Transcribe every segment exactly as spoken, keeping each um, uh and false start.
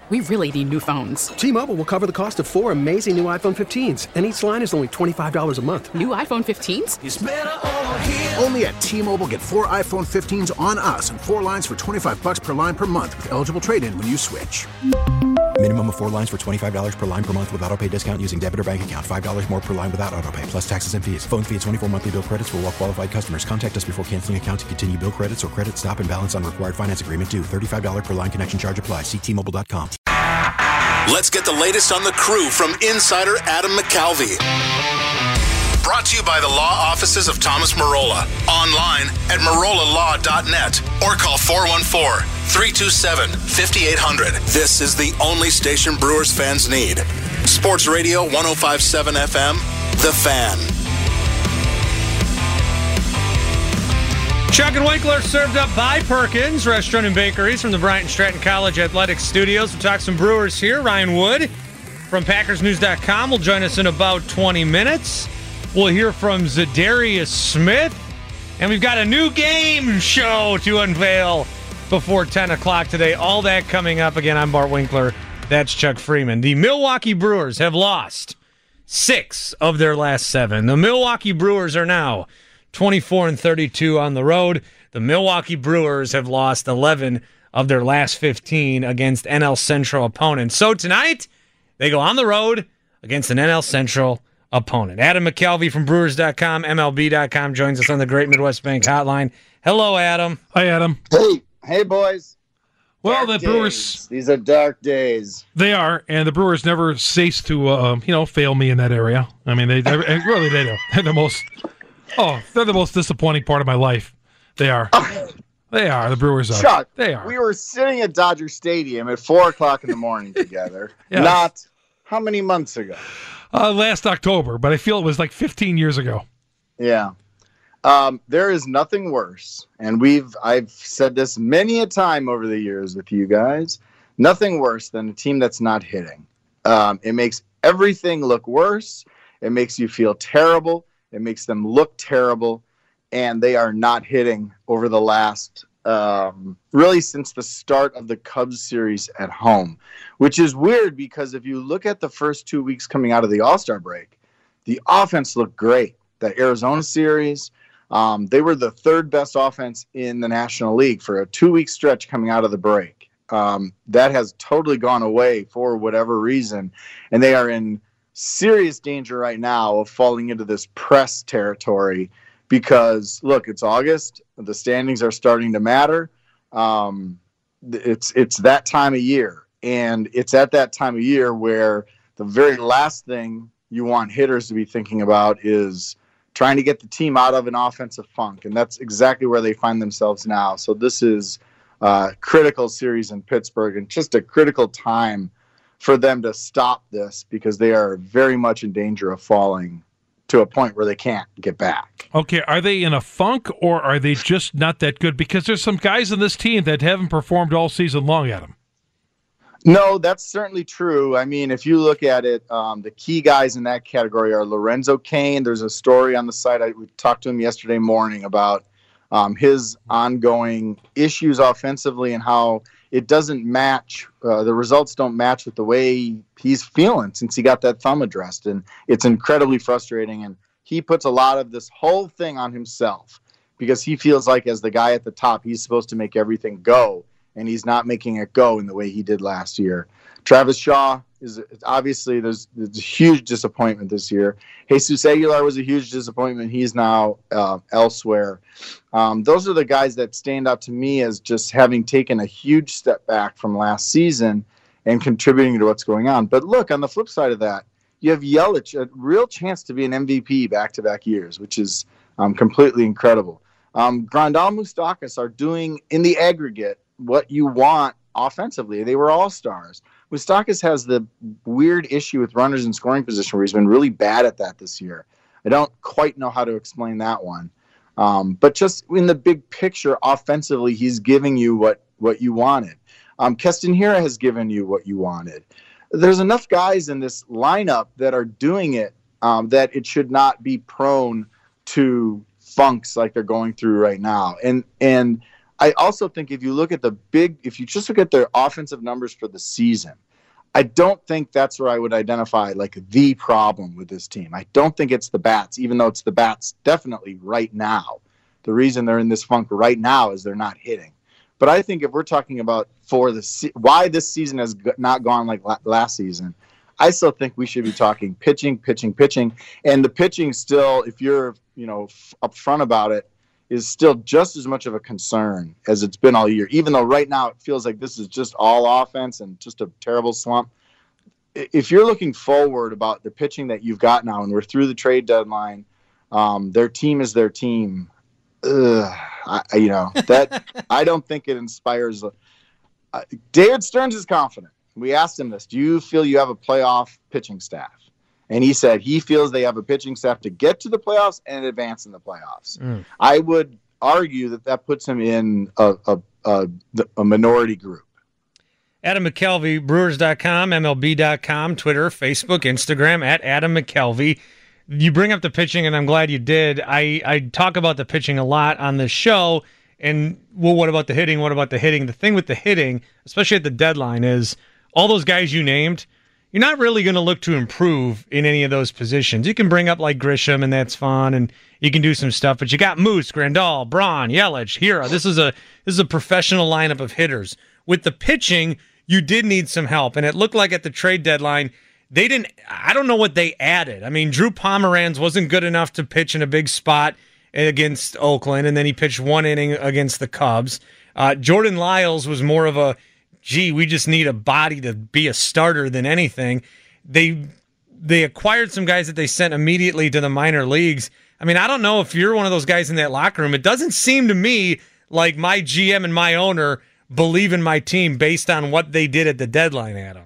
We really need new phones. T-Mobile will cover the cost of four amazing new iPhone fifteens, and each line is only twenty-five dollars a month. New iPhone fifteens? It's better over here. Only at T-Mobile, get four iPhone fifteens on us and four lines for twenty-five dollars per line per month with eligible trade-in when you switch. Minimum of four lines for twenty-five dollars per line per month with autopay discount using debit or bank account. five dollars more per line without autopay, plus taxes and fees. Phone fee at twenty-four monthly bill credits for well-qualified customers. Contact us before canceling account to continue bill credits or credit stop and balance on required finance agreement due. thirty-five dollars per line connection charge applies. See T Mobile dot com. Let's get the latest on the crew from insider Adam McCalvy. Brought to you by the law offices of Thomas Marola. Online at marola law dot net or call four one four, three two seven, five eight zero zero. This is the only station Brewers fans need. Sports Radio one oh five point seven F M, The Fan. Chuck and Winkler served up by Perkins Restaurant and Bakeries from the Bryant Stratton College Athletics Studios. We'll talk some Brewers here. Ryan Wood from Packers News dot com will join us in about twenty minutes. We'll hear from Zadarius Smith. And we've got a new game show to unveil before ten o'clock today. All that coming up. Again, I'm Bart Winkler. That's Chuck Freeman. The Milwaukee Brewers have lost six of their last seven. The Milwaukee Brewers are now twenty-four and thirty-two on the road. The Milwaukee Brewers have lost eleven of their last fifteen against N L Central opponents. So tonight, they go on the road against an N L Central opponent. Adam McCalvy from Brewers dot com, M L B dot com joins us on the Great Midwest Bank Hotline. Hello, Adam. Hi, Adam. Hey, hey, boys. Well, dark the Brewers, days. These are dark days. They are, and the Brewers never cease to, uh, you know, fail me in that area. I mean, they, they really they do. They're the most, oh, they're the most disappointing part of my life. They are. They are. The Brewers are. Chuck, they are. We were sitting at Dodger Stadium at four o'clock in the morning together. Yes. Not how many months ago? Uh, last October, but I feel it was like fifteen years ago. Yeah. Um, there is nothing worse, and we've I've said this many a time over the years with you guys, nothing worse than a team that's not hitting. Um, it makes everything look worse. It makes you feel terrible. It makes them look terrible, and they are not hitting over the last, um, really since the start of the Cubs series at home, which is weird because if you look at the first two weeks coming out of the All-Star break, the offense looked great. The Arizona series, um, they were the third best offense in the National League for a two-week stretch coming out of the break. Um, that has totally gone away for whatever reason, and they are in serious danger right now of falling into this press territory because, look, it's August. The standings are starting to matter. Um, it's it's that time of year, and it's at that time of year where the very last thing you want hitters to be thinking about is trying to get the team out of an offensive funk, and that's exactly where they find themselves now. So this is a critical series in Pittsburgh and just a critical time for them to stop this because they are very much in danger of falling to a point where they can't get back. Okay, are they in a funk or are they just not that good? Because there's some guys in this team that haven't performed all season long, Adam. No, that's certainly true. I mean, if you look at it, um, the key guys in that category are Lorenzo Cain. There's a story on the site. I, we talked to him yesterday morning about um, his ongoing issues offensively and how it doesn't match. Uh, the results don't match with the way he's feeling since he got that thumb addressed. And it's incredibly frustrating. And he puts a lot of this whole thing on himself because he feels like as the guy at the top, he's supposed to make everything go. And he's not making it go in the way he did last year. Travis Shaw is obviously there's, there's a huge disappointment this year. Jesus Aguilar was a huge disappointment. He's now uh, elsewhere. Um, those are the guys that stand out to me as just having taken a huge step back from last season and contributing to what's going on. But look, on the flip side of that, you have Yelich, a real chance to be an M V P back-to-back years, which is um, completely incredible. Um, Grandal, Moustakas are doing, in the aggregate, what you want offensively. They were all-stars. Moustakas has the weird issue with runners in scoring position where he's been really bad at that this year. I don't quite know how to explain that one. Um, but just in the big picture, offensively, he's giving you what, what you wanted. Um, Keston Hiura has given you what you wanted. There's enough guys in this lineup that are doing it um, that it should not be prone to funks like they're going through right now. And and I also think if you look at the big, if you just look at their offensive numbers for the season, I don't think that's where I would identify like the problem with this team. I don't think it's the bats, even though it's the bats definitely right now. The reason they're in this funk right now is they're not hitting. But I think if we're talking about for the se- why this season has g- not gone like la- last season, I still think we should be talking pitching, pitching, pitching. And the pitching still, if you're, you know, f- upfront about it, is still just as much of a concern as it's been all year, even though right now it feels like this is just all offense and just a terrible slump. If you're looking forward about the pitching that you've got now, and we're through the trade deadline, um, their team is their team. Ugh, I, you know, that I don't think it inspires. Uh, David Stearns is confident. We asked him this. Do you feel you have a playoff pitching staff? And he said he feels they have a pitching staff to get to the playoffs and advance in the playoffs. Mm. I would argue that that puts him in a, a, a, a minority group. Adam McKelvey, Brewers dot com, M L B dot com, Twitter, Facebook, Instagram, at Adam McKelvey. You bring up the pitching, and I'm glad you did. I, I talk about the pitching a lot on this show. And, well, what about the hitting? What about the hitting? The thing with the hitting, especially at the deadline, is all those guys you named, you're not really going to look to improve in any of those positions. You can bring up like Grisham, and that's fun, and you can do some stuff. But you got Moose, Grandal, Braun, Yelich, Hira. This is a this is a professional lineup of hitters. With the pitching, you did need some help, and it looked like at the trade deadline they didn't. I don't know what they added. I mean, Drew Pomeranz wasn't good enough to pitch in a big spot against Oakland, and then he pitched one inning against the Cubs. Uh, Jordan Lyles was more of a, gee, we just need a body to be a starter than anything. They they acquired some guys that they sent immediately to the minor leagues. I mean, I don't know if you're one of those guys in that locker room. It doesn't seem to me like my G M and my owner believe in my team based on what they did at the deadline, Adam.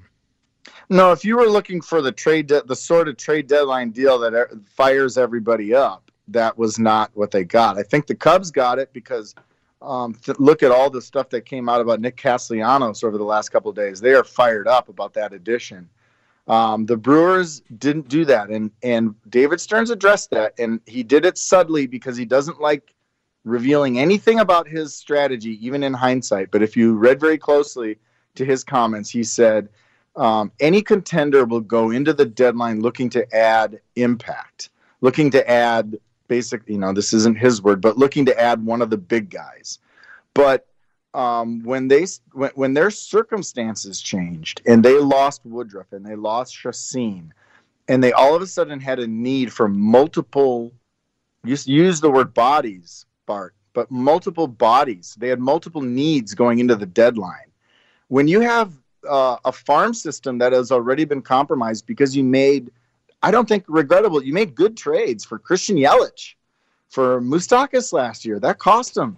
No, if you were looking for the trade, de- the sort of trade deadline deal that er- fires everybody up, that was not what they got. I think the Cubs got it because um, th- look at all the stuff that came out about Nick Castellanos over the last couple of days. They are fired up about that addition. Um, the Brewers didn't do that, and and David Stearns addressed that, and he did it subtly because he doesn't like revealing anything about his strategy, even in hindsight. But if you read very closely to his comments, he said, Um, any contender will go into the deadline looking to add impact, looking to add basic, you know, this isn't his word, but looking to add one of the big guys. But um, when they when, when their circumstances changed and they lost Woodruff and they lost Chacin, and they all of a sudden had a need for multiple, use, use the word bodies, Bart, but multiple bodies. They had multiple needs going into the deadline. When you have Uh, a farm system that has already been compromised because you made, I don't think regrettable, you made good trades for Christian Yelich, for Moustakas last year. That cost them.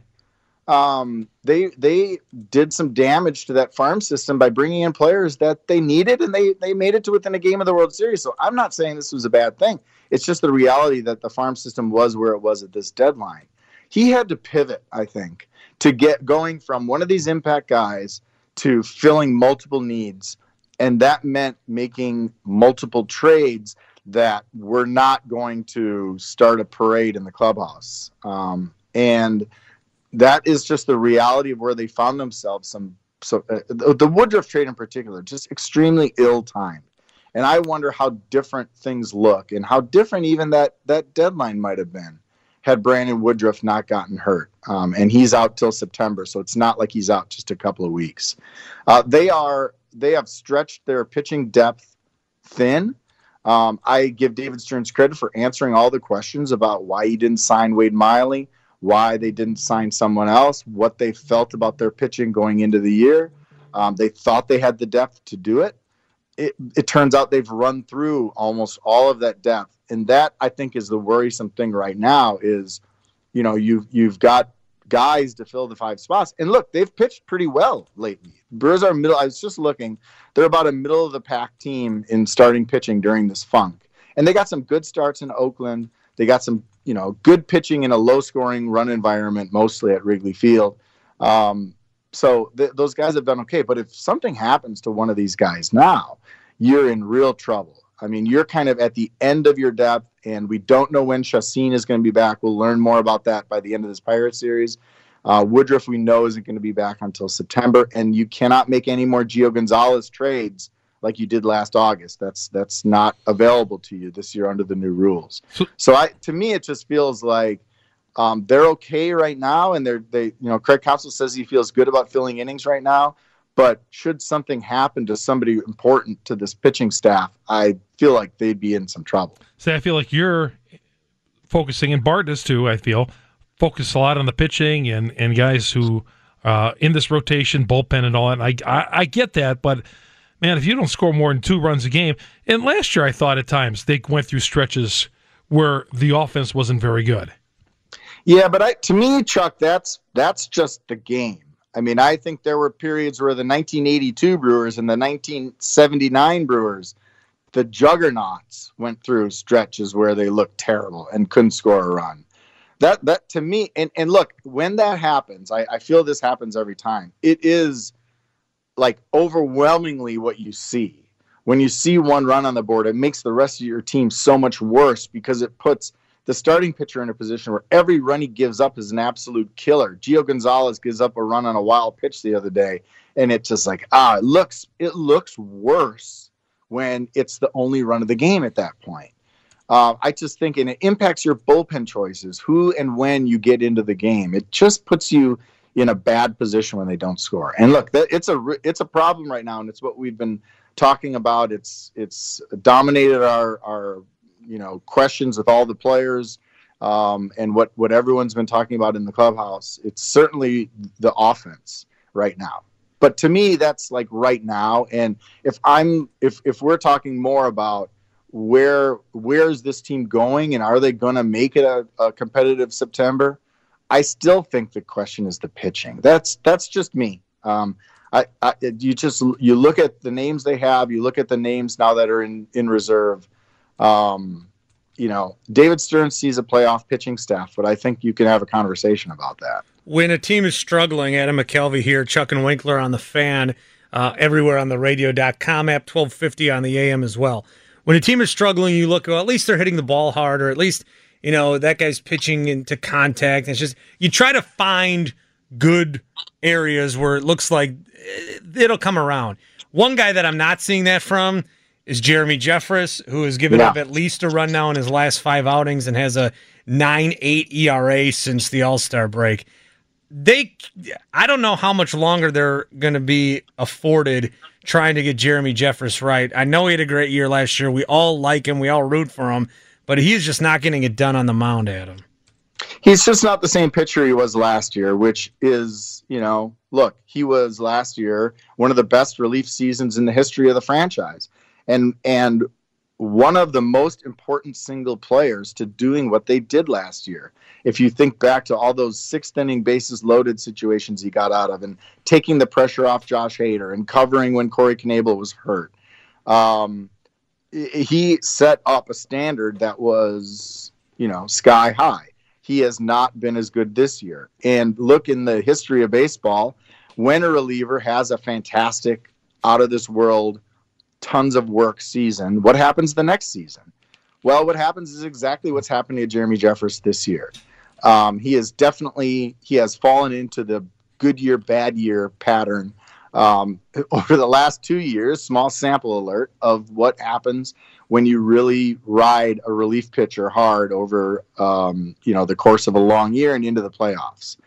Um, they they did some damage to that farm system by bringing in players that they needed, and they they made it to within a game of the World Series. So I'm not saying this was a bad thing. It's just the reality that the farm system was where it was at this deadline. He had to pivot, I think, to get going from one of these impact guys to filling multiple needs, and that meant making multiple trades that were not going to start a parade in the clubhouse. Um, and that is just the reality of where they found themselves. Some so uh, the, the Woodruff trade in particular, just extremely ill-timed. And I wonder how different things look and how different even that that deadline might have been had Brandon Woodruff not gotten hurt. Um, and he's out till September, so it's not like he's out just a couple of weeks. Uh, they are they have stretched their pitching depth thin. Um, I give David Stearns credit for answering all the questions about why he didn't sign Wade Miley, why they didn't sign someone else, what they felt about their pitching going into the year. Um, they thought they had the depth to do it. It, it turns out they've run through almost all of that depth. And that, I think, is the worrisome thing right now is, you know, you've, you've got guys to fill the five spots. And look, they've pitched pretty well lately. Brewers are middle. I was just looking. They're about a middle-of-the-pack team in starting pitching during this funk. And they got some good starts in Oakland. They got some, you know, good pitching in a low-scoring run environment, mostly at Wrigley Field. Um, so th- those guys have done okay. But if something happens to one of these guys now, you're in real trouble. I mean, you're kind of at the end of your depth, and we don't know when Chacin is going to be back. We'll learn more about that by the end of this Pirates series. Uh, Woodruff, we know, isn't going to be back until September, and you cannot make any more Gio Gonzalez trades like you did last August. That's that's not available to you this year under the new rules. So, so I, to me, it just feels like um, they're okay right now, and they're they you know Craig Counsell says he feels good about filling innings right now. But should something happen to somebody important to this pitching staff, I feel like they'd be in some trouble. See, I feel like you're focusing, and Bart does too, I feel, focus a lot on the pitching and, and guys who uh, in this rotation, bullpen and all that. And I, I, I get that, but, man, if you don't score more than two runs a game, and last year I thought at times they went through stretches where the offense wasn't very good. Yeah, but I, to me, Chuck, that's that's just the game. I mean, I think there were periods where the nineteen eighty-two Brewers and the nineteen seventy-nine Brewers, the juggernauts, went through stretches where they looked terrible and couldn't score a run. That, that to me, and, and look, when that happens, I, I feel this happens every time. It is like overwhelmingly what you see. When you see one run on the board, it makes the rest of your team so much worse because it puts the starting pitcher in a position where every run he gives up is an absolute killer. Gio Gonzalez gives up a run on a wild pitch the other day, and it's just like, ah, it looks it looks worse when it's the only run of the game at that point. Uh, I just think, and it impacts your bullpen choices, who and when you get into the game. It just puts you in a bad position when they don't score. And look, that, it's a it's a problem right now, and it's what we've been talking about. It's it's dominated our our. you know, questions with all the players um, and what, what everyone's been talking about in the clubhouse. It's certainly the offense right now. But to me, that's like right now. And if I'm, if, if we're talking more about where, where's this team going and are they going to make it a, a competitive September? I still think the question is the pitching. That's, that's just me. Um, I, I, you just, you look at the names they have, you look at the names now that are in, in reserve. Um, you know, David Stern sees a playoff pitching staff, but I think you can have a conversation about that. When a team is struggling, Adam McKelvey here, Chuck and Winkler on the Fan, uh, everywhere on the radio dot com app, twelve fifty on the A M as well. When a team is struggling, you look, well, at least they're hitting the ball hard, or at least, you know, that guy's pitching into contact. It's just, you try to find good areas where it looks like it'll come around. One guy that I'm not seeing that from is Jeremy Jeffress, who has given yeah. up at least a run now in his last five outings and has a nine eight E R A since the All-Star break. They, I don't know how much longer they're going to be afforded trying to get Jeremy Jeffress right. I know he had a great year last year. We all like him. We all root for him. But he's just not getting it done on the mound, Adam. He's just not the same pitcher he was last year, which is, you know, look, he was last year one of the best relief seasons in the history of the franchise. And and one of the most important single players to doing what they did last year. If you think back to all those sixth inning bases loaded situations he got out of and taking the pressure off Josh Hader and covering when Corey Knebel was hurt, um, he set up a standard that was, you know, sky high. He has not been as good this year. And look, in the history of baseball, when a reliever has a fantastic, out of this world, tons of work season, what happens the next season? Well, what happens is exactly what's happening to Jeremy Jeffress this year. Um, he is definitely, he has fallen into the good year, bad year pattern um, over the last two years, small sample alert of what happens when you really ride a relief pitcher hard over, um, you know, the course of a long year and into the playoffs.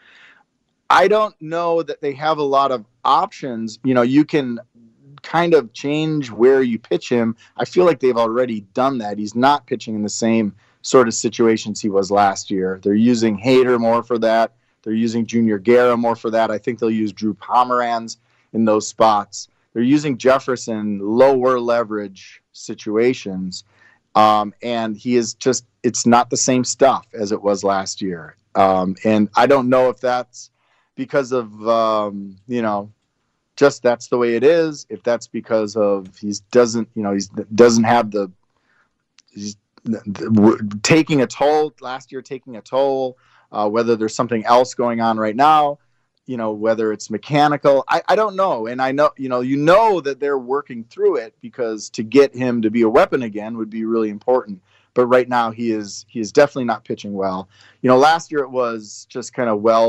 I don't know that they have a lot of options. You know, you can kind of change where you pitch him. I feel like they've already done that. He's not pitching in the same sort of situations he was last year. They're using Hader more for that. They're using Junior Guerra more for that. I think they'll use Drew Pomeranz in those spots. They're using Jefferson lower leverage situations. Um, and he is just, it's not the same stuff as it was last year. Um, and I don't know if that's because of, um, you know, just that's the way it is. If that's because of he doesn't, you know, he doesn't have the, he's taking a toll last year, taking a toll, uh, whether there's something else going on right now, you know, whether it's mechanical, I, I don't know. And I know, you know, you know that they're working through it because to get him to be a weapon again would be really important. But right now he is, he is definitely not pitching well. You know, last year it was just kind of well,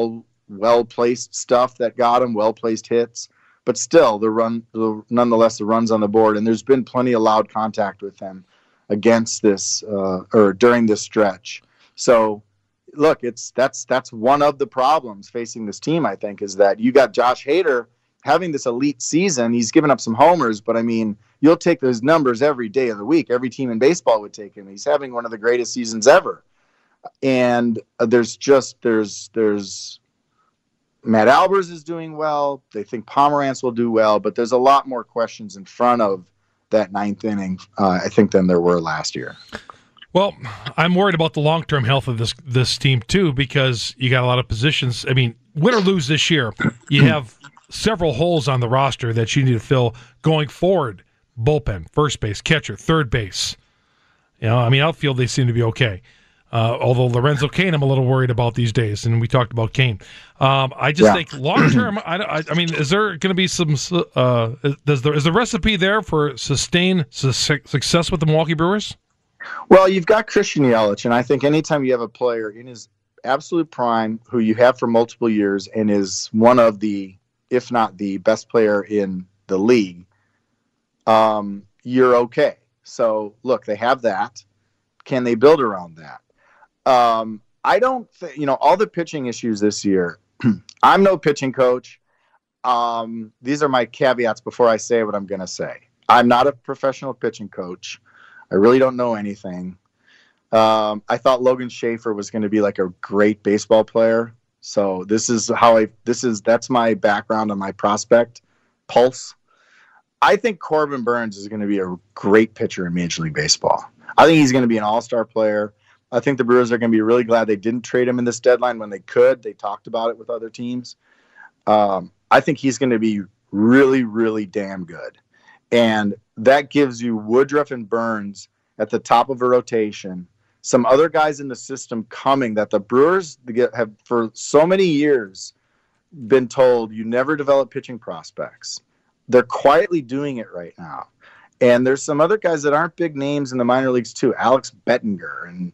well-placed stuff that got them, well-placed hits. But still, the run, the, nonetheless, the runs on the board, and there's been plenty of loud contact with them against this uh, or during this stretch. So, look, it's that's that's one of the problems facing this team. I think is that you got Josh Hader having this elite season. He's given up some homers, but I mean, you'll take those numbers every day of the week. Every team in baseball would take him. He's having one of the greatest seasons ever. And uh, there's just there's there's. Matt Albers is doing well. They think Pomerantz will do well, but there's a lot more questions in front of that ninth inning, uh, I think, than there were last year. Well, I'm worried about the long-term health of this this team, too, because you got a lot of positions. I mean, win or lose this year, you have several holes on the roster that you need to fill going forward. Bullpen, first base, catcher, third base. You know, I mean, outfield, they seem to be okay. Uh, although Lorenzo Cain, I'm a little worried about these days, and we talked about Cain. Um, I just yeah. think long term. I, I, I mean, is there going to be some? Uh, does there is the recipe there for sustained su- success with the Milwaukee Brewers? Well, you've got Christian Yelich, and I think anytime you have a player in his absolute prime, who you have for multiple years, and is one of the, if not the best player in the league, um, you're okay. So look, they have that. Can they build around that? Um, I don't think, you know, all the pitching issues this year, I'm no pitching coach. Um, these are my caveats before I say what I'm going to say. I'm not a professional pitching coach. I really don't know anything. Um, I thought Logan Schaefer was going to be like a great baseball player. So this is how I, this is, that's my background on my prospect pulse. I think Corbin Burns is going to be a great pitcher in Major League Baseball. I think he's going to be an all-star player. I think the Brewers are going to be really glad they didn't trade him in this deadline when they could. They talked about it with other teams. Um, I think he's going to be really, really damn good. And that gives you Woodruff and Burns at the top of a rotation, some other guys in the system coming that the Brewers have for so many years been told you never develop pitching prospects. They're quietly doing it right now. And there's some other guys that aren't big names in the minor leagues too. Alex Bettinger and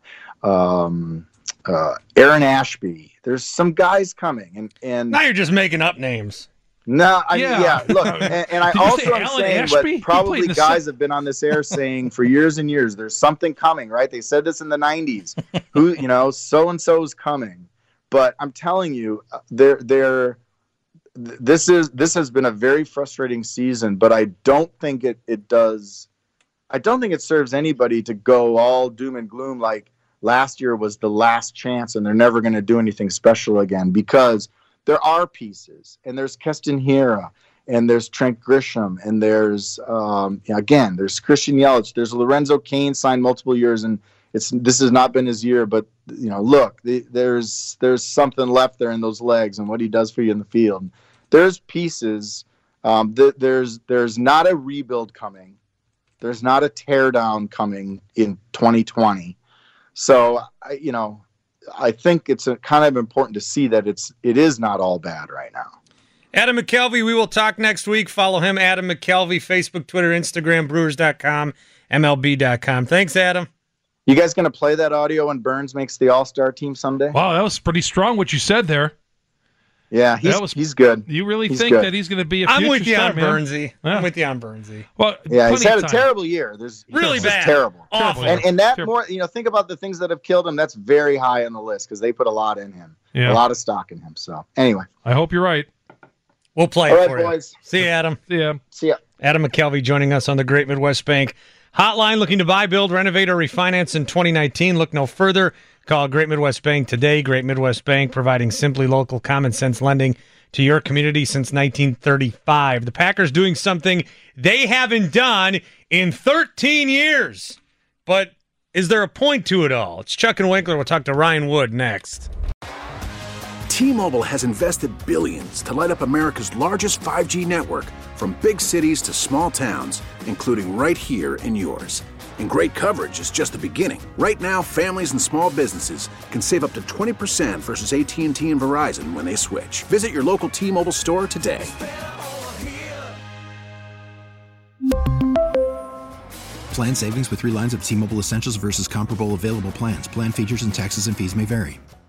um, uh, Aaron Ashby. There's some guys coming, and and now you're just making up names. No, I, yeah. yeah. Look, and, and I also am Alan saying Ashby? what probably guys se- have been on this air saying for years and years. There's something coming, right? They said this in the nineties. Who, you know, so and so's coming. But I'm telling you, they're they're. This is this has been a very frustrating season, but I don't think it it does. I don't think it serves anybody to go all doom and gloom like last year was the last chance and they're never going to do anything special again, because there are pieces, and there's Keston Hiura, and there's Trent Grisham, and there's um, again there's Christian Yelich, there's Lorenzo Cain signed multiple years, and it's this has not been his year, but you know look, the, there's there's something left there in those legs and what he does for you in the field. There's pieces. Um, th- there's there's not a rebuild coming. There's not a teardown coming in twenty twenty. So I, you know, I think it's a, kind of important to see that it's it is not all bad right now. Adam McKelvey, we will talk next week. Follow him, Adam McKelvey, Facebook, Twitter, Instagram, Brewers dot com, M L B dot com. Thanks, Adam. You guys going to play that audio when Burns makes the All-Star team someday? Wow, that was pretty strong what you said there. Yeah, he's was, he's good. You really he's think good. that he's going to be a I'm future with you star, on man. Burnsy. Yeah. I'm with you on Burnsy. Well, yeah, he's had a time. terrible year. There's really bad, terrible, awful, and, and that terrible. more. You know, think about the things that have killed him. That's very high on the list because they put a lot in him, yeah. a lot of stock in him. So anyway, I hope you're right. We'll play All it right, for boys. you. See you, Adam. See ya. See ya. Adam McKelvey joining us on the Great Midwest Bank Hotline. Looking to buy, build, renovate, or refinance in twenty nineteen? Look no further. Call Great Midwest Bank today. Great Midwest Bank, providing simply local, common sense lending to your community since nineteen thirty-five. The Packers doing something they haven't done in thirteen years. But is there a point to it all? It's Chuck and Winkler. We'll talk to Ryan Wood next. T-Mobile has invested billions to light up America's largest five G network, from big cities to small towns, including right here in yours. And great coverage is just the beginning. Right now, families and small businesses can save up to twenty percent versus A T and T and Verizon when they switch. Visit your local T-Mobile store today. Plan savings with three lines of T-Mobile Essentials versus comparable available plans. Plan features and taxes and fees may vary.